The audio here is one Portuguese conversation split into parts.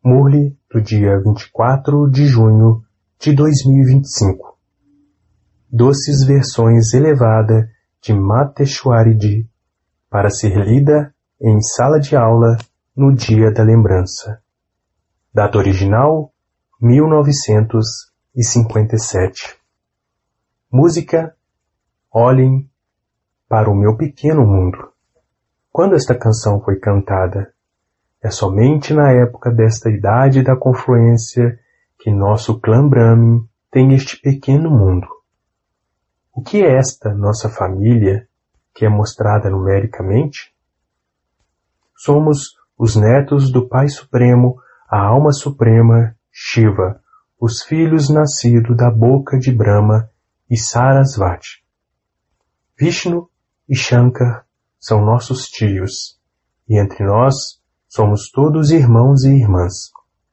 Murli, do dia 24 de junho de 2025. Doces versões elevada de Mateshwariji para ser lida em sala de aula no dia da lembrança. Data original, 1957. Música, Olhem para o meu pequeno mundo. Quando esta canção foi cantada? É somente na época desta idade da confluência que nosso clã Brahmin tem este pequeno mundo. O que é esta nossa família que é mostrada numericamente? Somos os netos do Pai Supremo, a Alma Suprema, Shiva, os filhos nascidos da boca de Brahma e Sarasvati. Vishnu e Shankar são nossos tios, e entre nós somos todos irmãos e irmãs.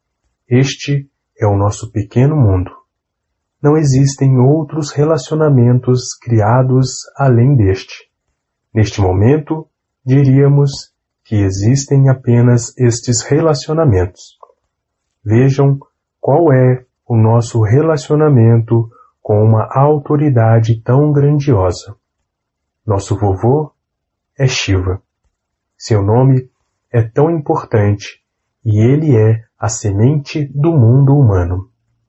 Este é o nosso pequeno mundo. Não existem outros relacionamentos criados além deste. Neste momento, diríamos que existem apenas estes relacionamentos. Vejam qual é o nosso relacionamento com uma autoridade tão grandiosa. Nosso vovô é Shiva. Seu nome é tão importante e ele é a semente do mundo humano.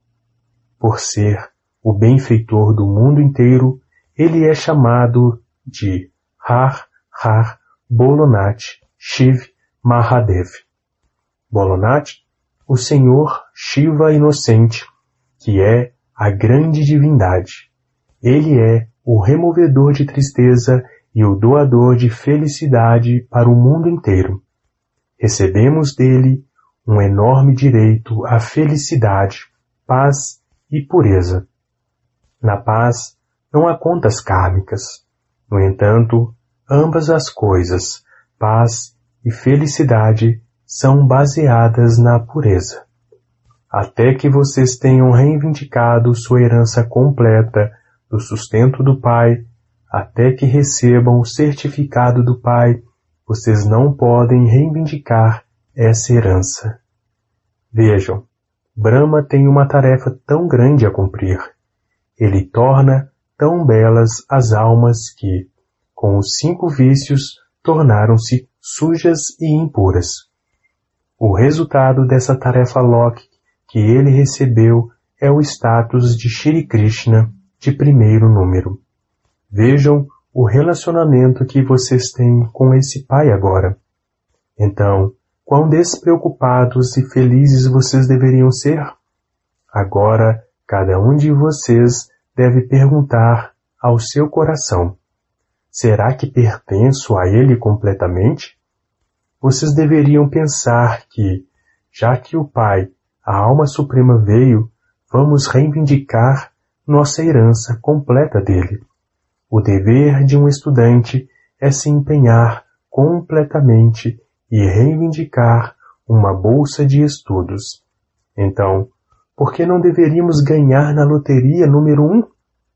Por ser o benfeitor do mundo inteiro, ele é chamado de Har Har Bolonath Shiv Mahadev. Bolonath, o Senhor Shiva inocente, que é a grande divindade. Ele é o removedor de tristeza e o doador de felicidade para o mundo inteiro. Recebemos dele um enorme direito à felicidade, paz e pureza. Na paz não há contas kármicas. No entanto, ambas as coisas, paz e felicidade, são baseadas na pureza. Até que vocês tenham reivindicado sua herança completa do sustento do Pai, até que recebam o certificado do Pai, vocês não podem reivindicar essa herança. Vejam, Brahma tem uma tarefa tão grande a cumprir. Ele torna tão belas as almas que, com os 5 vícios, tornaram-se sujas e impuras. O resultado dessa tarefa lóquica que ele recebeu é o status de Shri Krishna de primeiro número. Vejam o relacionamento que vocês têm com esse Pai agora. Então, quão despreocupados e felizes vocês deveriam ser? Agora, cada um de vocês deve perguntar ao seu coração: será que pertenço a Ele completamente? Vocês deveriam pensar que, já que o Pai, a Alma Suprema veio, vamos reivindicar nossa herança completa dele. O dever de um estudante é se empenhar completamente e reivindicar uma bolsa de estudos. Então, por que não deveríamos ganhar na loteria número 1?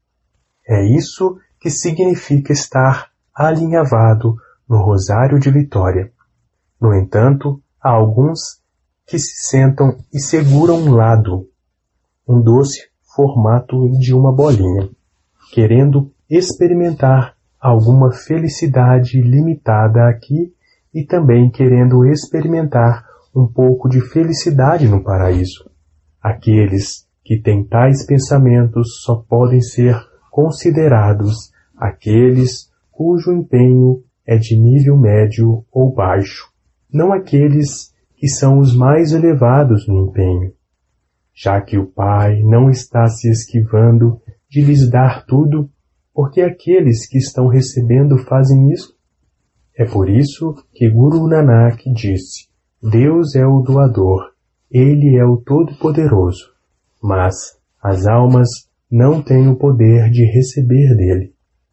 É isso que significa estar alinhavado no Rosário de Vitória. No entanto, há alguns que se sentam e seguram um lado, um doce formato de uma bolinha, querendo experimentar alguma felicidade limitada aqui e também querendo experimentar um pouco de felicidade no paraíso. Aqueles que têm tais pensamentos só podem ser considerados aqueles cujo empenho é de nível médio ou baixo, não aqueles que são os mais elevados no empenho. Já que o Pai não está se esquivando de lhes dar tudo, porque aqueles que estão recebendo fazem isso? É por isso que Guru Nanak disse: Deus é o doador, Ele é o Todo-Poderoso, mas as almas não têm o poder de receber dele.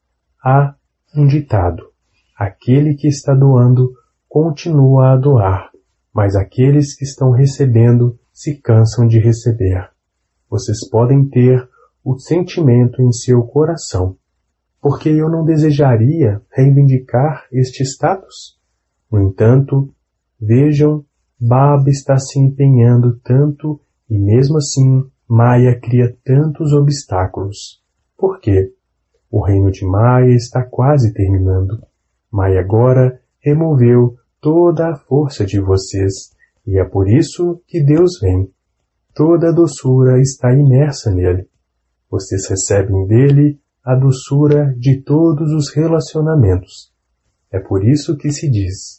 Há um ditado: aquele que está doando continua a doar, mas aqueles que estão recebendo se cansam de receber. Vocês podem ter o sentimento em seu coração: porque eu não desejaria reivindicar este status? No entanto, vejam Baba está se empenhando tanto e mesmo assim Maya cria tantos obstáculos. Por quê? O reino de Maya está quase terminando. Maya agora removeu toda a força de vocês e é por isso que Deus vem. Toda a doçura está imersa nele. Vocês recebem dele a doçura de todos os relacionamentos. É por isso que se diz: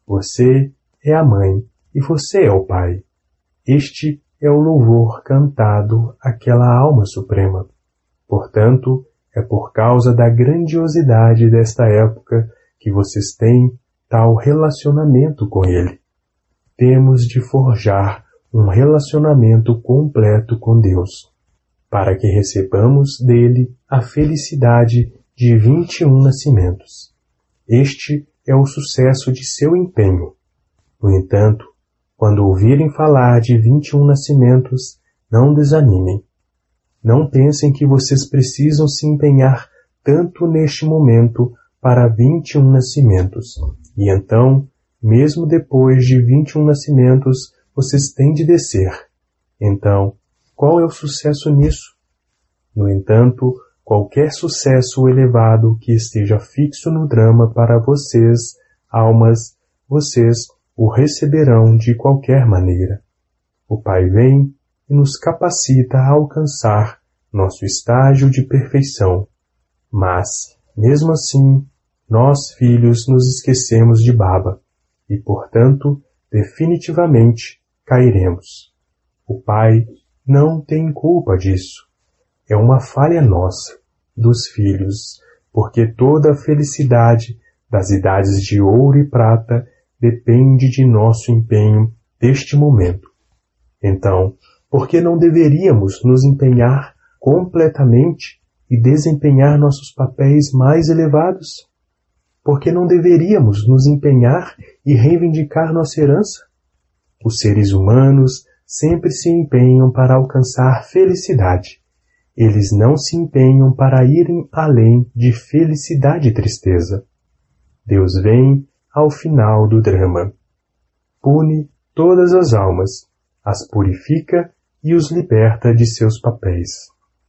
você é a mãe e você é o pai. Este é o louvor cantado àquela alma suprema. Portanto, é por causa da grandiosidade desta época que vocês têm tal relacionamento com ele. Temos de forjar um relacionamento completo com Deus, para que recebamos dele a felicidade de 21 nascimentos. Este é o sucesso de seu empenho. No entanto, quando ouvirem falar de 21 nascimentos, não desanimem. Não pensem que vocês precisam se empenhar tanto neste momento para 21 nascimentos, e então, mesmo depois de 21 nascimentos, vocês têm de descer. Então, qual é o sucesso nisso? No entanto, qualquer sucesso elevado que esteja fixo no drama para vocês, almas, vocês o receberão de qualquer maneira. O Pai vem e nos capacita a alcançar nosso estágio de perfeição. Mas, mesmo assim, nós, filhos, nos esquecemos de Baba e, portanto, definitivamente cairemos. O Pai não tem culpa disso. É uma falha nossa, dos filhos, porque toda a felicidade das idades de ouro e prata depende de nosso empenho deste momento. Então, por que não deveríamos nos empenhar completamente e desempenhar nossos papéis mais elevados? Por que não deveríamos nos empenhar e reivindicar nossa herança? Os seres humanos sempre se empenham para alcançar felicidade. Eles não se empenham para irem além de felicidade e tristeza. Deus vem ao final do drama. Pune todas as almas, as purifica e os liberta de seus papéis.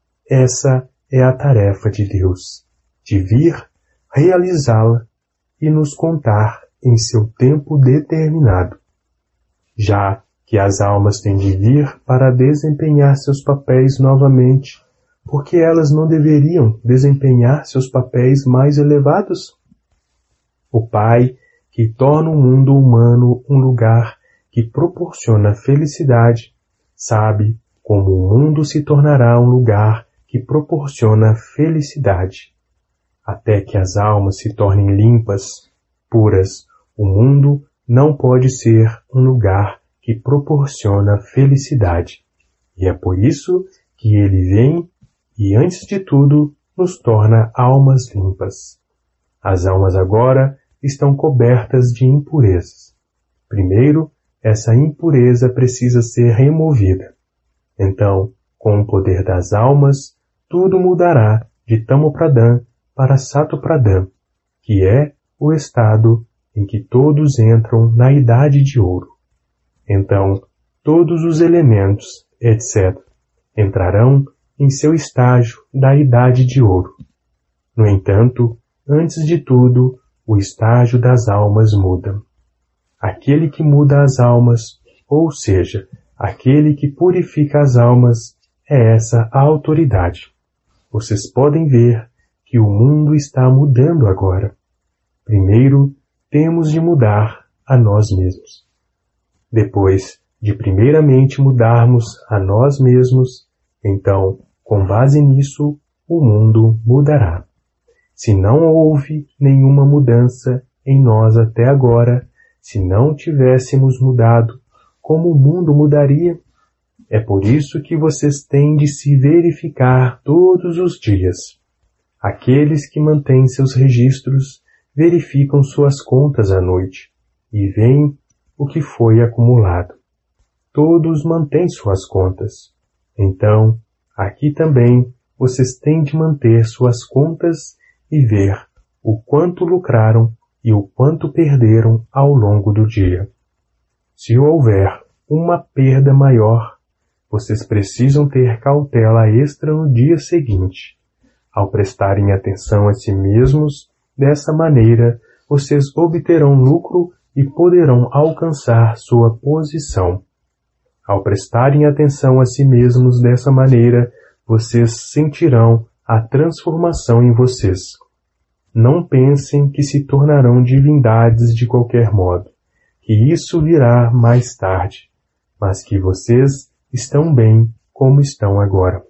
Essa é a tarefa de Deus, de vir, realizá-la e nos contar em seu tempo determinado. Já que as almas têm de vir para desempenhar seus papéis novamente, porque elas não deveriam desempenhar seus papéis mais elevados? O Pai, que torna o mundo humano um lugar que proporciona felicidade, sabe como o mundo se tornará um lugar que proporciona felicidade. Até que as almas se tornem limpas, puras, o mundo não pode ser um lugar que proporciona felicidade. E é por isso que ele vem e, antes de tudo, nos torna almas limpas. As almas agora estão cobertas de impurezas. Primeiro, essa impureza precisa ser removida. Então, com o poder das almas, tudo mudará de Tamopradhan para Satopradhan, que é o estado em que todos entram na Idade de Ouro. Então, todos os elementos, etc., entrarão em seu estágio da Idade de Ouro. No entanto, antes de tudo, o estágio das almas muda. Aquele que muda as almas, ou seja, aquele que purifica as almas, é essa a autoridade. Vocês podem ver que o mundo está mudando agora. Primeiro, temos de mudar a nós mesmos. Depois de primeiramente mudarmos a nós mesmos, então, com base nisso, o mundo mudará. Se não houve nenhuma mudança em nós até agora, se não tivéssemos mudado, como o mundo mudaria? É por isso que vocês têm de se verificar todos os dias. Aqueles que mantêm seus registros verificam suas contas à noite e veem o que foi acumulado. Todos mantêm suas contas. Então, aqui também vocês têm de manter suas contas e ver o quanto lucraram e o quanto perderam ao longo do dia. se houver uma perda maior, vocês precisam ter cautela extra no dia seguinte. Ao prestarem atenção a si mesmos, dessa maneira, vocês obterão lucro e poderão alcançar sua posição. Ao prestarem atenção a si mesmos dessa maneira, vocês sentirão a transformação em vocês. Não pensem que se tornarão divindades de qualquer modo, que isso virá mais tarde, mas que vocês estão bem como estão agora.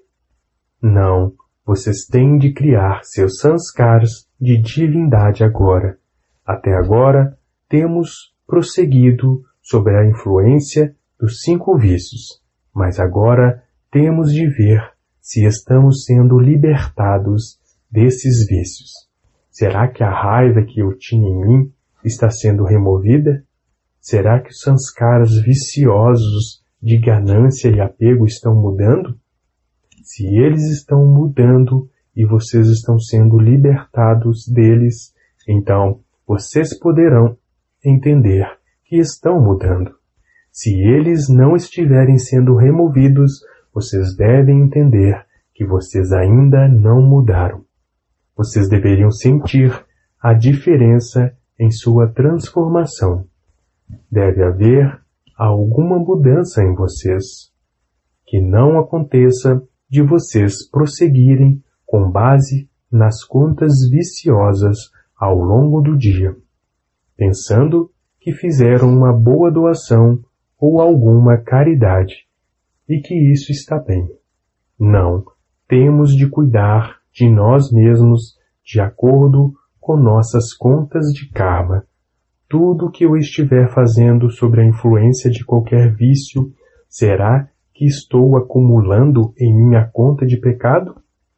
Não, vocês têm de criar seus sanskars de divindade agora. Até agora, temos prosseguido sobre a influência dos 5 vícios, mas agora temos de ver se estamos sendo libertados desses vícios. Será que a raiva que eu tinha em mim está sendo removida? Será que os sanskaras viciosos de ganância e apego estão mudando? Se eles estão mudando e vocês estão sendo libertados deles, então vocês poderão entender que estão mudando. Se eles não estiverem sendo removidos, vocês devem entender que vocês ainda não mudaram. Vocês deveriam sentir a diferença em sua transformação. Deve haver alguma mudança em vocês. Que não aconteça de vocês prosseguirem com base nas contas viciosas ao longo do dia, pensando que fizeram uma boa doação ou alguma caridade e que isso está bem. Não, temos de cuidar de nós mesmos de acordo com nossas contas de karma. Tudo que eu estiver fazendo sobre a influência de qualquer vício, será que estou acumulando em minha conta de pecado?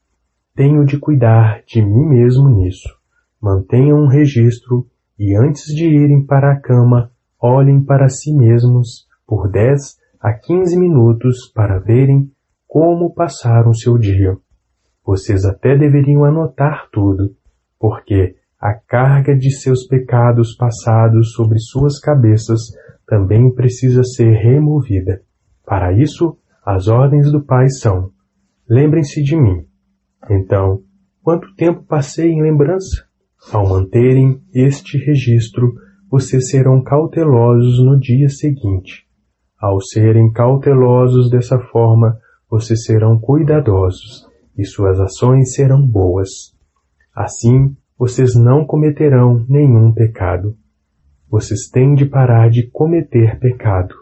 Tenho de cuidar de mim mesmo nisso. Mantenham um registro e antes de irem para a cama, olhem para si mesmos por 10 a 15 minutos para verem como passaram seu dia. Vocês até deveriam anotar tudo, porque a carga de seus pecados passados sobre suas cabeças também precisa ser removida. Para isso, as ordens do Pai são: lembrem-se de mim. Então, quanto tempo passei em lembrança? Ao manterem este registro, vocês serão cautelosos no dia seguinte. Ao serem cautelosos dessa forma, vocês serão cuidadosos e suas ações serão boas. Assim, vocês não cometerão nenhum pecado. Vocês têm de parar de cometer pecado.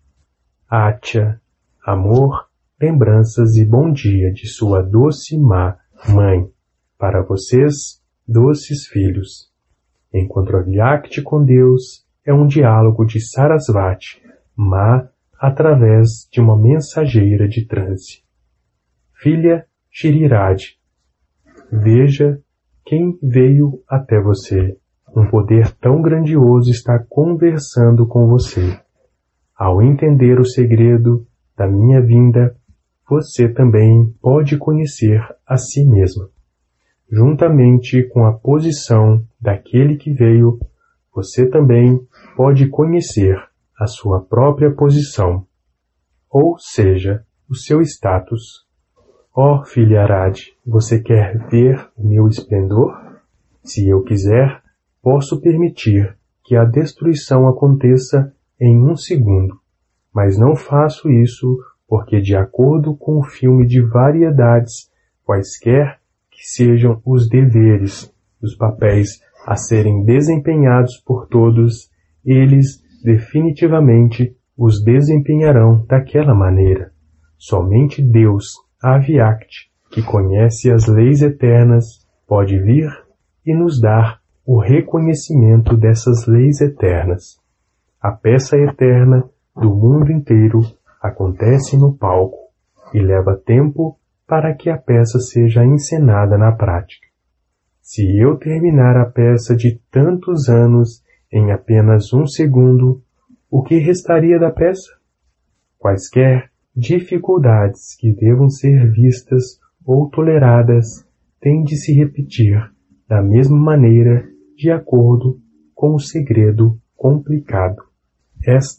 Atya, amor, lembranças e bom dia de sua doce Má, mãe, para vocês, doces filhos. Enquanto a Vyakti com Deus é um diálogo de Sarasvati, Má, através de uma mensageira de transe. Filha Shiriradi, veja quem veio até você. Um poder tão grandioso está conversando com você. Ao entender o segredo da minha vinda, você também pode conhecer a si mesma. Juntamente com a posição daquele que veio, você também pode conhecer a sua própria posição, ou seja, o seu status. Ó filha Aradi, você quer ver o meu esplendor? Se eu quiser, posso permitir que a destruição aconteça em 1 segundo, mas não faço isso porque, de acordo com o filme de variedades, quaisquer que sejam os deveres, os papéis a serem desempenhados por todos, eles definitivamente os desempenharão daquela maneira. Somente Deus, a Vyakti, que conhece as leis eternas, pode vir e nos dar o reconhecimento dessas leis eternas. A peça eterna do mundo inteiro acontece no palco e leva tempo para que a peça seja encenada na prática. Se eu terminar a peça de tantos anos em apenas 1 segundo, o que restaria da peça? Quaisquer dificuldades que devam ser vistas ou toleradas têm de se repetir da mesma maneira de acordo com o segredo complicado. Esta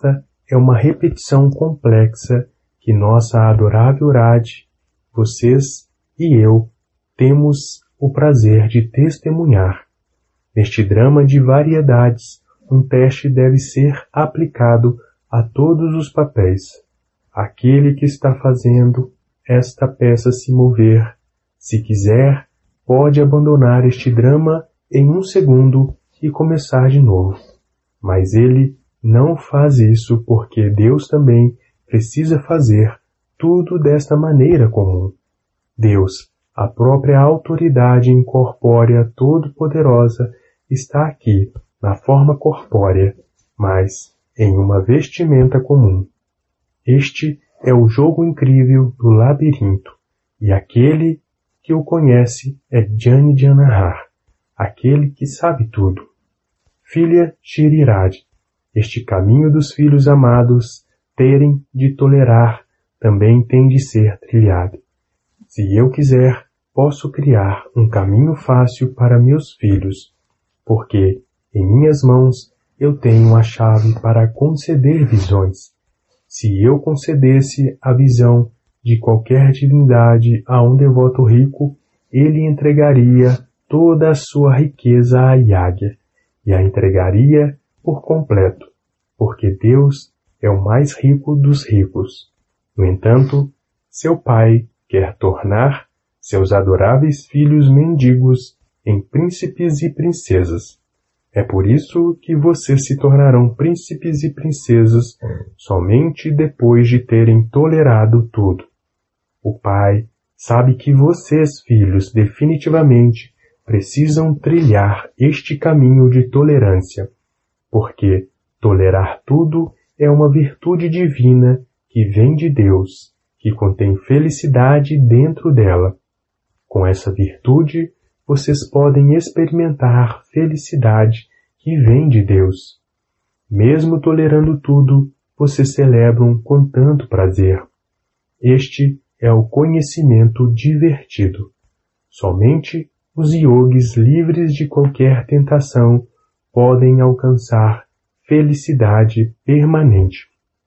é uma repetição complexa que nossa adorável Raj, vocês e eu temos o prazer de testemunhar. Neste drama de variedades, um teste deve ser aplicado a todos os papéis. Aquele que está fazendo esta peça se mover, se quiser, pode abandonar este drama em um segundo e começar de novo. Mas ele não faz isso porque Deus também precisa fazer tudo desta maneira comum. Deus, a própria autoridade incorpórea todo-poderosa, está aqui, na forma corpórea, mas em uma vestimenta comum. Este é o jogo incrível do labirinto, e aquele que o conhece é Jani Janahar, aquele que sabe tudo. Filha Shiriraj, este caminho dos filhos amados terem de tolerar também tem de ser trilhado. Se eu quiser, posso criar um caminho fácil para meus filhos, porque em minhas mãos eu tenho a chave para conceder visões. Se eu concedesse a visão de qualquer divindade a um devoto rico, ele entregaria toda a sua riqueza à Yagya, e a entregaria por completo, porque Deus é o mais rico dos ricos. No entanto, seu pai quer tornar seus adoráveis filhos mendigos em príncipes e princesas. É por isso que vocês se tornarão príncipes e princesas somente depois de terem tolerado tudo. O pai sabe que vocês, filhos, definitivamente precisam trilhar este caminho de tolerância, porque tolerar tudo é uma virtude divina que vem de Deus, que contém felicidade dentro dela. Com essa virtude, vocês podem experimentar felicidade que vem de Deus. Mesmo tolerando tudo, vocês celebram com tanto prazer. Este é o conhecimento divertido. Somente os yogis livres de qualquer tentação podem alcançar felicidade permanente.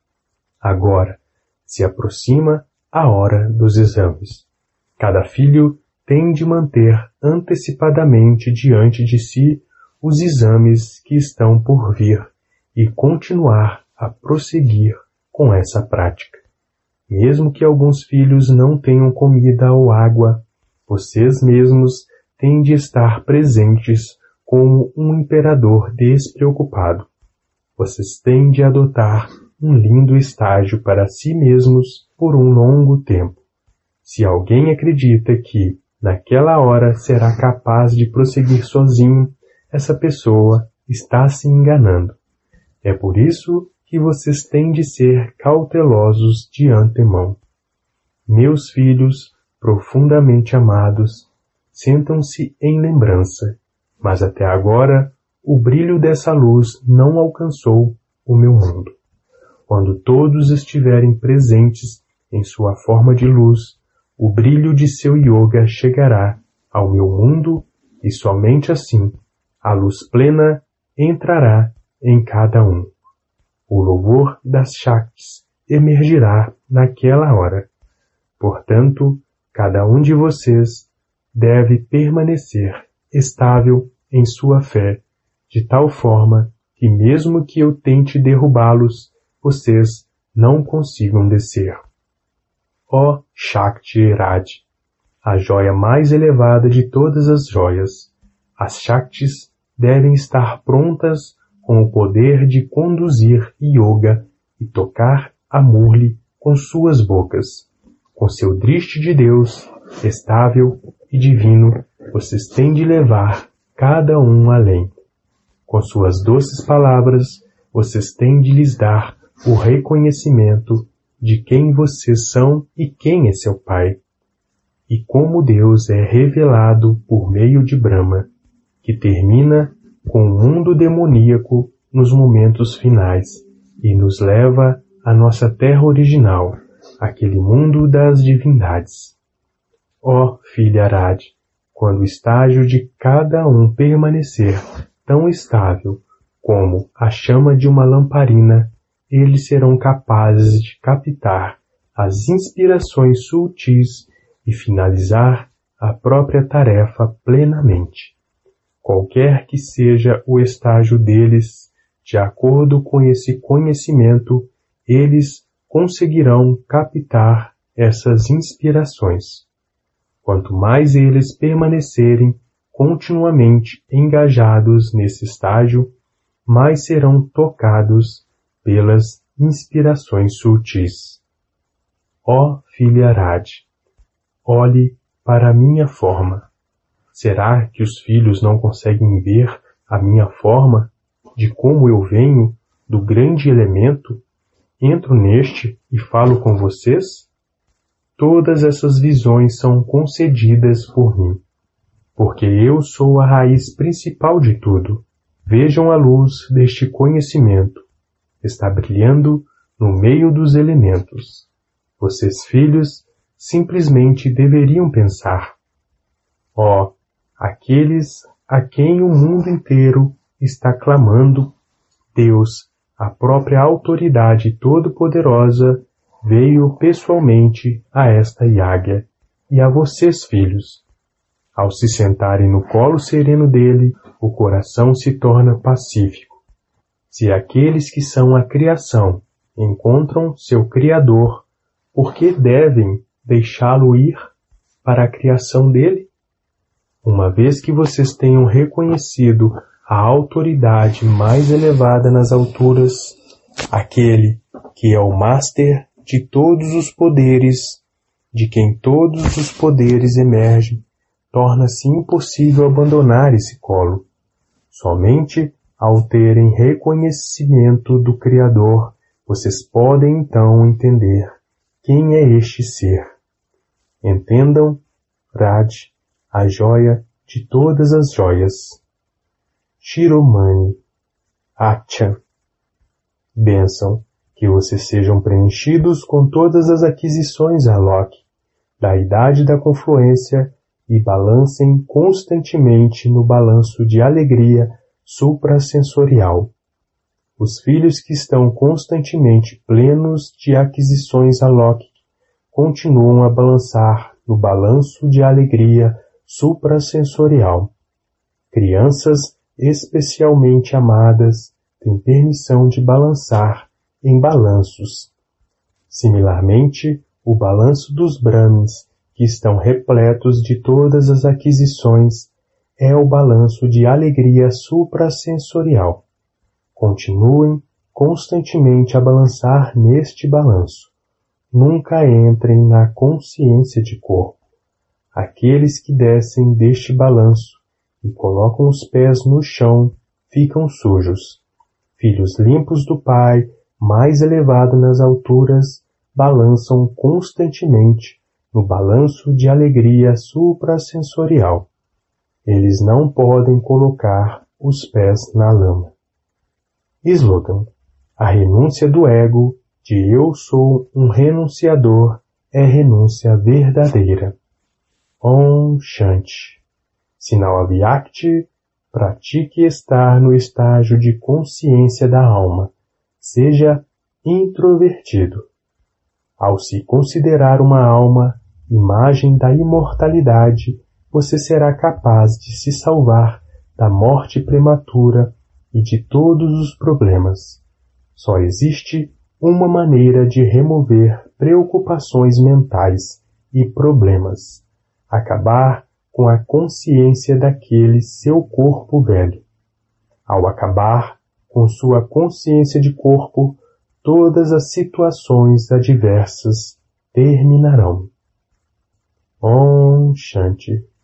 Agora, se aproxima a hora dos exames. Cada filho tem de manter antecipadamente diante de si os exames que estão por vir e continuar a prosseguir com essa prática. Mesmo que alguns filhos não tenham comida ou água, vocês mesmos têm de estar presentes como um imperador despreocupado. Vocês têm de adotar um lindo estágio para si mesmos por um longo tempo. Se alguém acredita que, naquela hora, será capaz de prosseguir sozinho, essa pessoa está se enganando. É por isso que vocês têm de ser cautelosos de antemão. Meus filhos, profundamente amados, sentam-se em lembrança, mas até agora o brilho dessa luz não alcançou o meu mundo. Quando todos estiverem presentes em sua forma de luz, o brilho de seu yoga chegará ao meu mundo e somente assim a luz plena entrará em cada um. O louvor das Shaktis emergirá naquela hora. Portanto, cada um de vocês deve permanecer estável em sua fé, de tal forma que mesmo que eu tente derrubá-los, vocês não consigam descer. Ó Shakti Raj, a joia mais elevada de todas as joias, as Shaktis devem estar prontas com o poder de conduzir yoga e tocar a Murli com suas bocas. Com seu drishti de Deus, estável e divino, vocês têm de levar cada um além. Com suas doces palavras, vocês têm de lhes dar o reconhecimento de quem vocês são e quem é seu Pai. E como Deus é revelado por meio de Brahma, que termina com o mundo demoníaco nos momentos finais e nos leva à nossa terra original, aquele mundo das divindades. Ó filha Raj, quando o estágio de cada um permanecer tão estável como a chama de uma lamparina, eles serão capazes de captar as inspirações sutis e finalizar a própria tarefa plenamente. Qualquer que seja o estágio deles, de acordo com esse conhecimento, eles conseguirão captar essas inspirações. Quanto mais eles permanecerem continuamente engajados nesse estágio, mais serão tocados pelas inspirações sutis. Ó filha Arad, olhe para a minha forma. Será que os filhos não conseguem ver a minha forma, de como eu venho do grande elemento, entro neste e falo com vocês? Todas essas visões são concedidas por mim, porque eu sou a raiz principal de tudo. Vejam a luz deste conhecimento. Está brilhando no meio dos elementos. Vocês, filhos, simplesmente deveriam pensar: ó, aqueles a quem o mundo inteiro está clamando, Deus, a própria autoridade todo-poderosa, veio pessoalmente a esta Yagya e a vocês, filhos. Ao se sentarem no colo sereno dele, o coração se torna pacífico. Se aqueles que são a criação encontram seu Criador, por que devem deixá-lo ir para a criação dele? Uma vez que vocês tenham reconhecido a autoridade mais elevada nas alturas, aquele que é o Master de todos os poderes, de quem todos os poderes emergem, torna-se impossível abandonar esse colo. Somente ao terem reconhecimento do Criador, vocês podem então entender quem é este ser. Entendam, Raj, a joia de todas as joias. Shiromani, Acha. Bênção, que vocês sejam preenchidos com todas as aquisições Alok, da idade da confluência, e balancem constantemente no balanço de alegria suprasensorial. Os filhos que estão constantemente plenos de aquisições Alok continuam a balançar no balanço de alegria suprasensorial. Crianças especialmente amadas têm permissão de balançar em balanços. Similarmente, o balanço dos Brahmins, que estão repletos de todas as aquisições, é o balanço de alegria suprasensorial. Continuem constantemente a balançar neste balanço. Nunca entrem na consciência de corpo. Aqueles que descem deste balanço e colocam os pés no chão ficam sujos. Filhos limpos do Pai, mais elevado nas alturas, balançam constantemente no balanço de alegria suprasensorial. Eles não podem colocar os pés na lama. Slogan: a renúncia do ego de eu sou um renunciador é renúncia verdadeira. Om Shanti. Sinal Avyakti, pratique estar no estágio de consciência da alma. Seja introvertido. Ao se considerar uma alma, imagem da imortalidade, você será capaz de se salvar da morte prematura e de todos os problemas. Só existe uma maneira de remover preocupações mentais e problemas: acabar com a consciência daquele seu corpo velho. Ao acabar com sua consciência de corpo, todas as situações adversas terminarão. Om Shanti.